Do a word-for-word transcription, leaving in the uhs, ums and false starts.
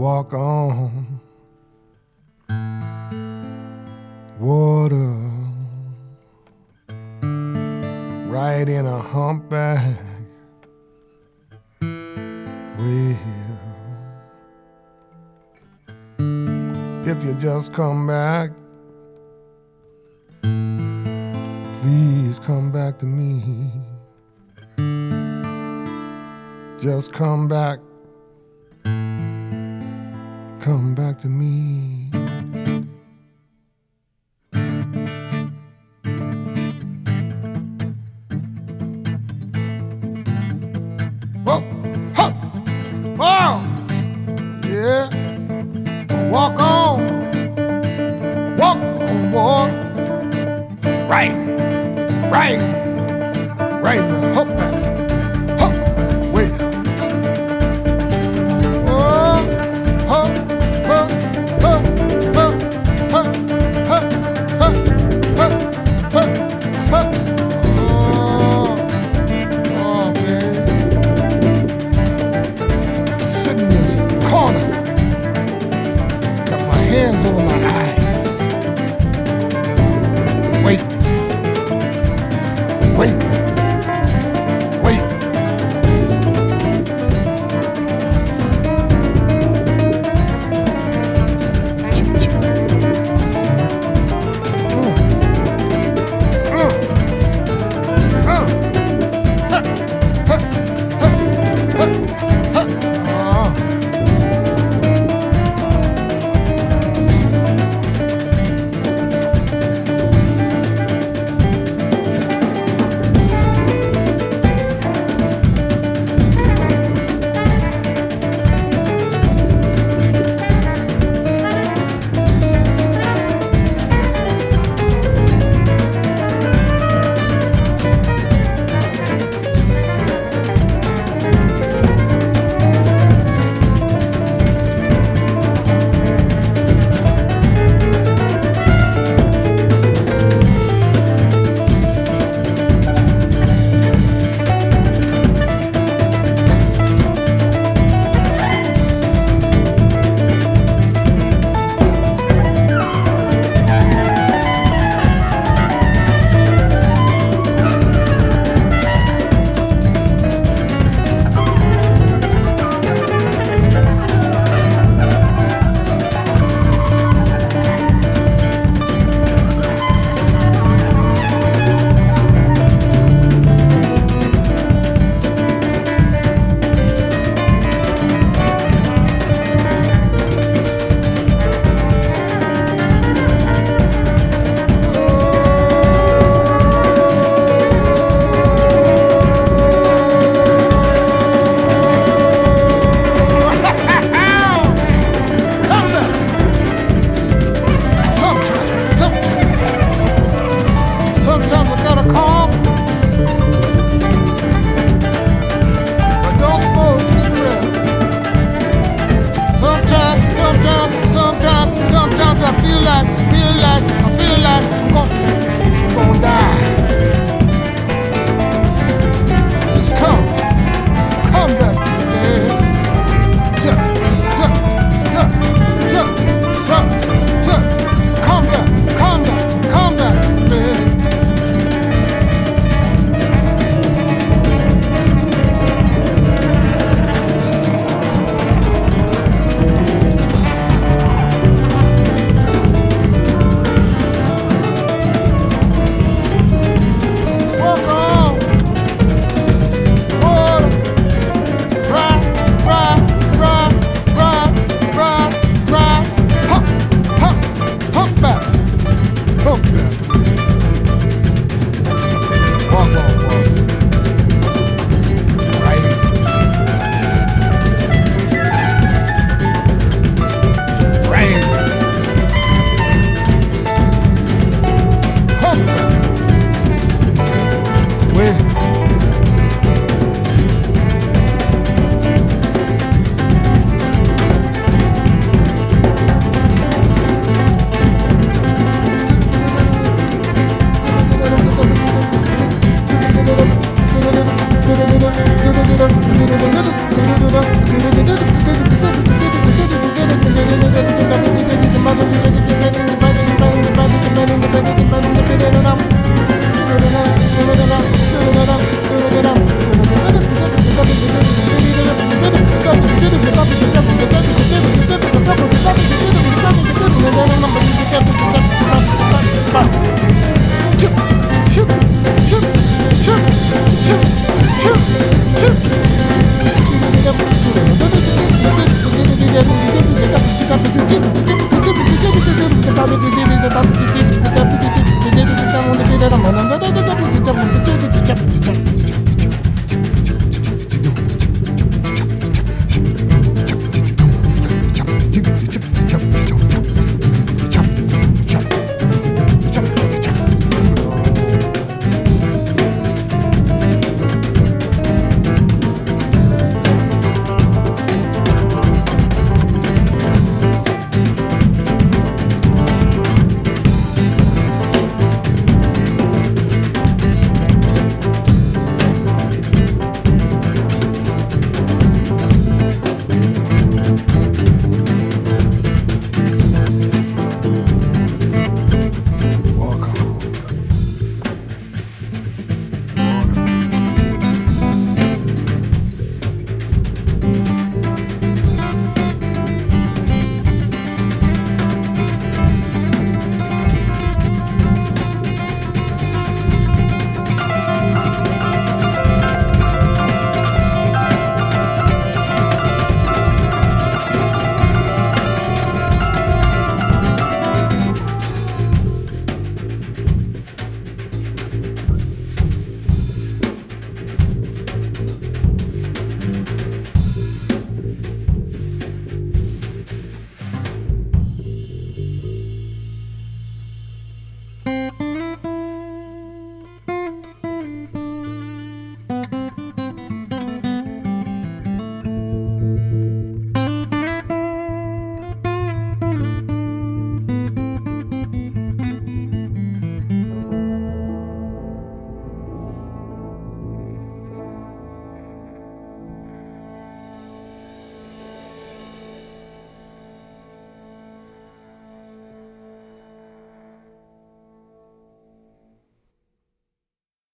walk on water, right in a humpback wheel. If you just come back, please come back to me. Just come back, come back to me. Whoa, huh, wow, yeah. Walk on, walk on, walk. Right, right, right in the humpback, humpback way. Oh, huh, huh, huh, huh, huh, huh, huh, huh, huh, huh. Oh, oh, man. Sitting in this corner, got my hands over my eyes. Wait. Wait, no, no, no, no, no, no, no, no, no, no, no, no, no, no,